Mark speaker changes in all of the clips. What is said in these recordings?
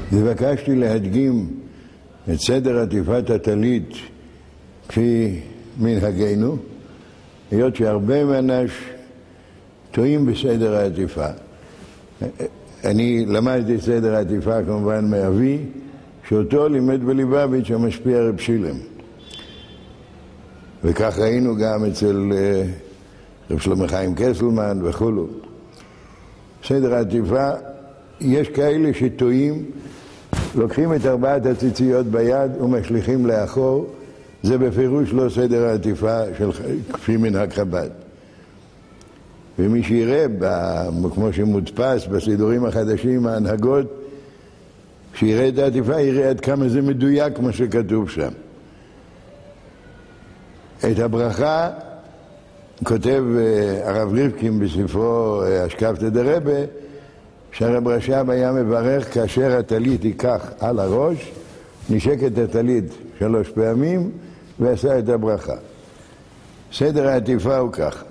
Speaker 1: ובקשתי להדגים את סדר עטיפת הטלית כפי מנהגנו, היות שהרבה מהנש טועים בסדר העטיפה. אני למדתי סדר העטיפה כמובן מאבי, שאותו לימד בליבביץ' המשפיע רב שילם. וכך ראינו גם אצל רב שלמה חיים קסלמן וכולו. סדר העטיפה, יש כאלה שטועים, לוקחים את 4 הציציות ביד ומשליכים לאחור, זה בפירוש לא סדר העטיפה כפי מנהג חב"ד. ומי שיראה, כמו שמודפס בסידורים החדשים, ההנהגות, כשיראה את העטיפה, יראה עד כמה זה מדויק כמו שכתוב שם. את הברכה כותב הרב ריבקין בספרו אשכבתא דרבה, שהרב רש"ב היה מברך כאשר הטלית ייקח על הראש, נשק את הטלית 3 פעמים ועשה את הברכה. סדר העטיפה הוא כך.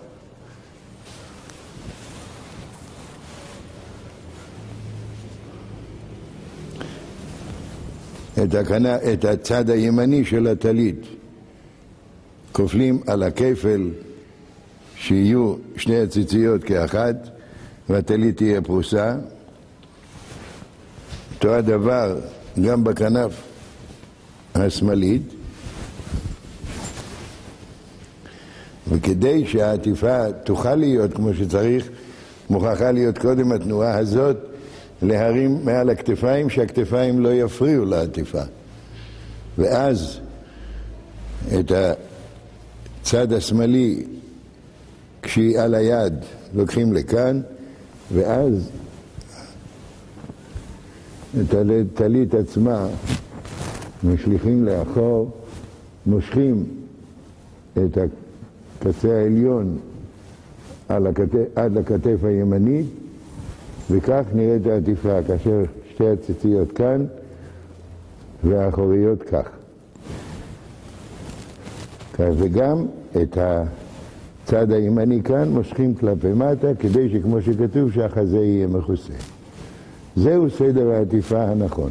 Speaker 1: את הצד הימני של הטלית כופלים על הכפל, שיהיו 2 הציציות כאחת והטלית תהיה פרוסה. אותו הדבר גם בכנף השמאלית, וכדי שהעטיפה תוכל להיות כמו שצריך, מוכרחה להיות קודם התנועה הזאת להרים מעל הכתפיים, שהכתפיים לא יפריעו לעטיפה. ואז את הצד השמאלי כשהיא על היד לוקחים לכאן, ואז את הטלית עצמה משליכים לאחור, מושכים את הקצה העליון עד לכתף הימנית, וכך נראית העטיפה, כאשר 2 הציציות כאן והאחוריות כך. וגם את הצד הימני כאן מושכים כלפי מטה, כדי שכמו שכתוב שהחזה יהיה מכוסה. זהו סדר העטיפה הנכון.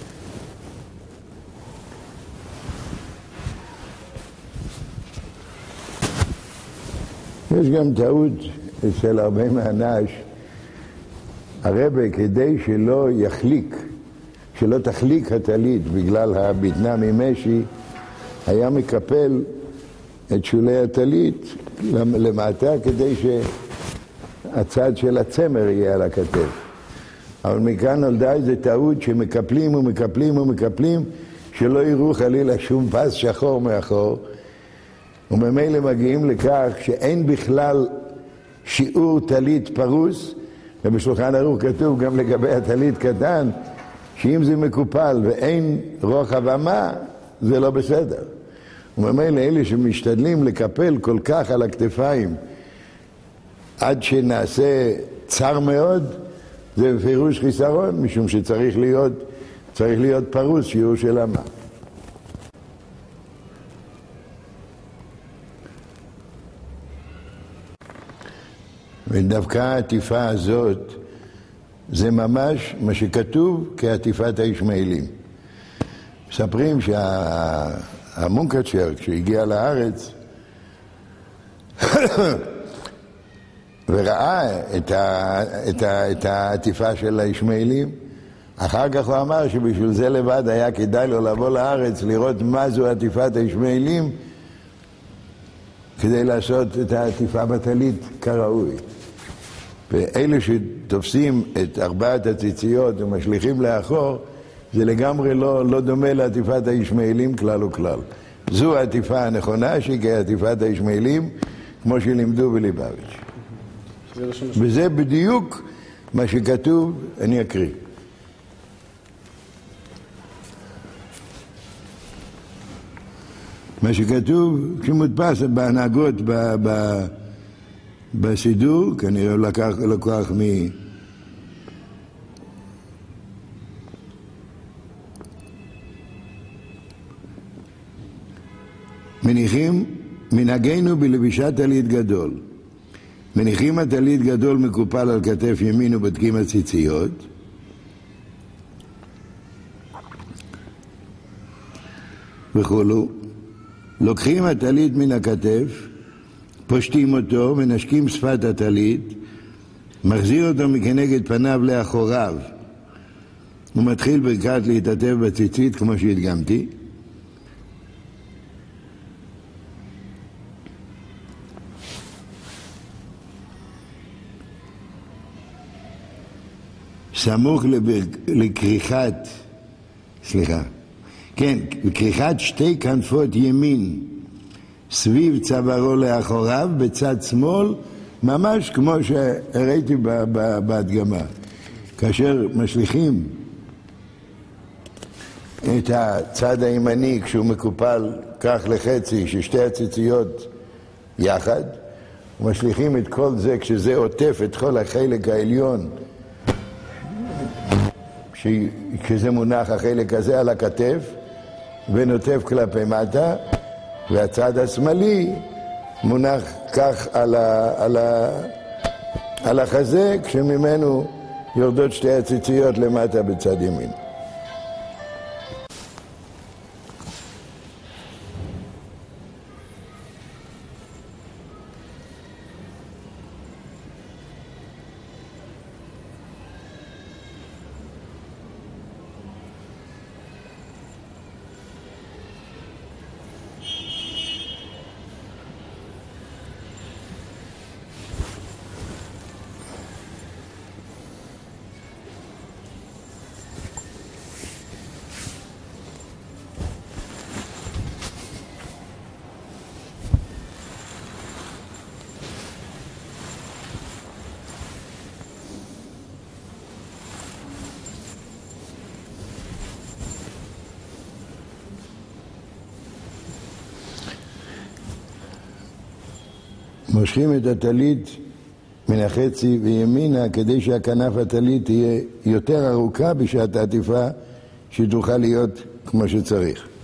Speaker 1: יש גם טעות אצל הרבה מהנש. הרבה כדי שלא תחליק הטלית בגלל הבטנה ממשי, היה מקפל את שולי הטלית למטה כדי שהצד של הצמר יהיה על הכתף. אבל מכאן נולדה איזו טעות שמקפלים ומקפלים ומקפלים, שלא יראו חלילה שום פס שחור מאחור, וממילא מגיעים לכך שאין בכלל שיעור טלית פרוס, ובשולחן ערוך כתוב גם לגבי הטלית קטן, שאם זה מקופל ואין רוחב אמה, זה לא בסדר. וממילא אלה שמשתדלים לקפל כל כך על הכתפיים, עד שנעשה צר מאוד, זה בפירוש חיסרון, משום שצריך להיות פרוס שיעור של אמה. ודווקא העטיפה הזאת זה ממש מה שכתוב כעטיפת הישמעאלים. מספרים שהמונקצ'ר כשהגיע לארץ וראה את העטיפה של הישמעאלים, אחר כך הוא אמר שבשביל זה לבד היה כדאי לו לבוא לארץ לראות מה זו עטיפת הישמעאלים, כדי לעשות את העטיפה בטלית כראוי. ואלה שתופסים את 4 הציציות ומשליכים לאחור, זה לגמרי לא דומה לעטיפת הישמעאלים כלל וכלל. זו העטיפה הנכונה שהיא כעטיפת הישמעאלים, כמו שלימדו בליבביץ'. וזה בדיוק מה שכתוב, אני אקריא. מה שכתוב, כשמודפס בהנהגות בסידור, כנראה לקח מניחים מנהגנו בלבישת טלית גדול. מניחים הטלית גדול מקופל על כתף ימין ובדקים הציציות, וכולו. לוקחים הטלית מן הכתף, פושטים אותו, מנשקים שפת הטלית, מחזיר אותו מכנגד פניו לאחוריו. הוא מתחיל ברכת להתעטף בציצית כמו שהדגמתי. סמוך לכריכת, לכריכת שתי כנפות ימין סביב צווארו לאחוריו בצד שמאל, ממש כמו שהראיתי בהדגמה. כאשר משליכים את הצד הימני כשהוא מקופל כך לחצי, ששתי הציציות יחד, ומשליכים את כל זה כשזה עוטף את כל החלק העליון, כשזה מונח החלק הזה על הכתף ונוטף כלפי מטה, והצד השמאלי מונח כך על החזה, כשממנו יורדות שתי הציציות למטה בצד ימין. מושכים את הטלית מן החצי וימינה כדי שהכנף הטלית תהיה יותר ארוכה בשעת העטיפה, שתוכל להיות כמו שצריך.